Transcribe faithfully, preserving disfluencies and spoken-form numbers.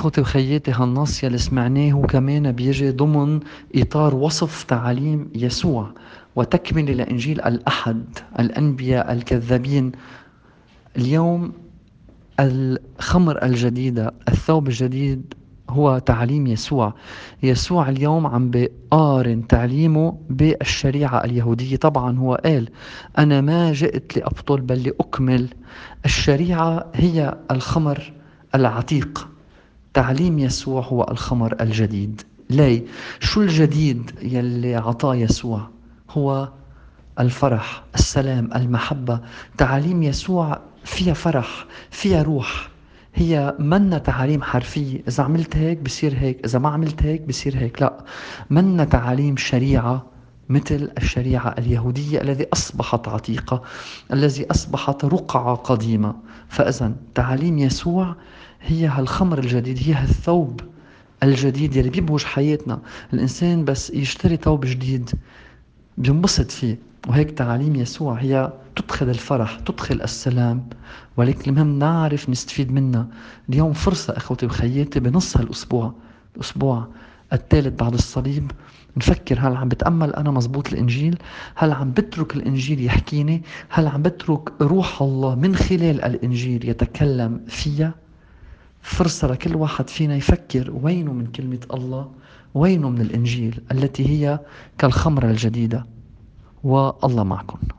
إخوتي وخياتي، هالنص يلي سمعناه هو كمان بيجي ضمن إطار وصف تعاليم يسوع وتكملة لإنجيل الأحد الأنبياء الكذابين. اليوم الخمر الجديدة، الثوب الجديد، هو تعليم يسوع. يسوع اليوم عم بيقارن تعليمه بالشريعة اليهودية. طبعا هو قال: أنا ما جئت لأبطل بل لأكمل. الشريعة هي الخمر العتيق، تعليم يسوع هو الخمر الجديد. ليه؟ شو الجديد يلي عطاه يسوع؟ هو الفرح، السلام، المحبة. تعاليم يسوع فيها فرح، فيها روح. هي منا تعاليم حرفية، إذا عملت هيك بصير هيك، إذا ما عملت هيك بصير هيك. لا، منا تعاليم شريعة مثل الشريعة اليهودية الذي أصبحت عتيقة، الذي أصبحت رقعة قديمة. فإذا تعاليم يسوع هي هالخمر الجديد، هي هالثوب الجديد يلي بيبهج حياتنا. الإنسان بس يشتري ثوب جديد بينبسط فيه، وهيك تعاليم يسوع هي تدخل الفرح، تدخل السلام، ولكن المهم نعرف نستفيد منها. اليوم فرصة أخوتي وخياتي بنص هالأسبوع، الأسبوع الثالث بعد الصليب، نفكر: هل عم بتأمل أنا مزبوط الإنجيل؟ هل عم بترك الإنجيل يحكيني؟ هل عم بترك روح الله من خلال الإنجيل يتكلم فيها؟ فرصة لكل واحد فينا يفكر: وينه من كلمة الله؟ وينه من الإنجيل التي هي كالخمرة الجديدة؟ والله معكم.